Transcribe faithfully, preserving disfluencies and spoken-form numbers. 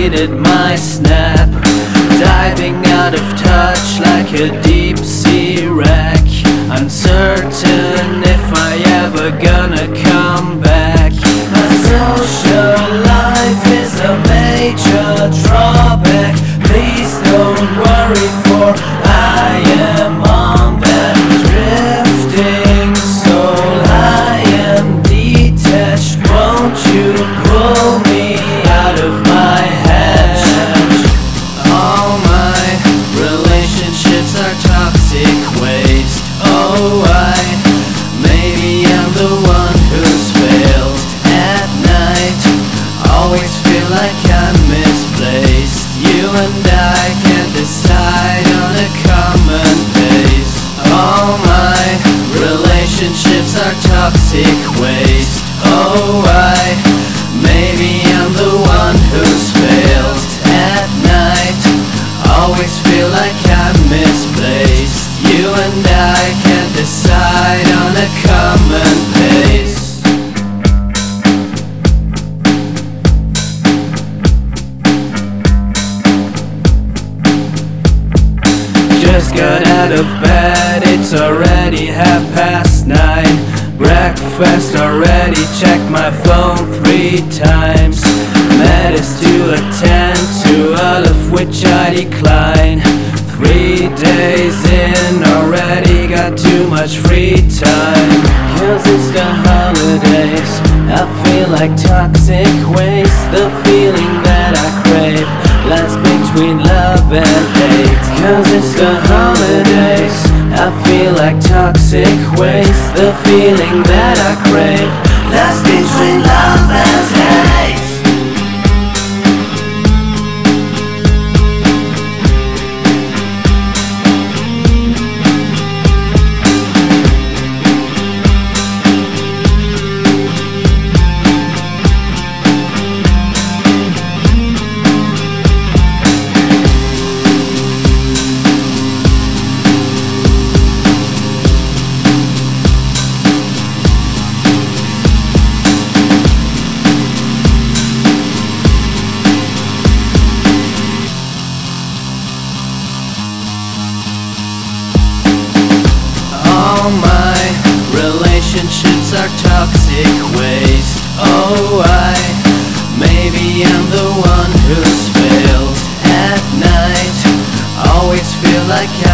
deleted my snap, diving out of touch like a deep sea wreck, uncertain if I ever gonna come back. My social life is a major drawback. Please don't worry, for I am on that drifting soul. I am detached, won't you pull me out of my head? All my relationships are toxic waste. Oh, I, maybe I'm the one who's failed at night. Always feel like I'm misplaced. You and I can't decide on a common pace. All my relationships are toxic waste. Oh, I, maybe I'm the one who's failed at night. Always feel like I'm misplaced. You and I can't decide on a common pace. Just got out of bed, it's already half past nine. Breakfast already, checked my phone three times. Matters to attend to, all of which I decline. Three days in, already got too much free time. Cause it's the holidays, I feel like toxic waste. The feeling that I crave lies between love and hate. Cause it's the holidays, I feel like toxic waste. The feeling that I crave lies between love and hate. All my relationships are toxic waste. Oh, I, maybe I'm the one who's failed at night. Always feel like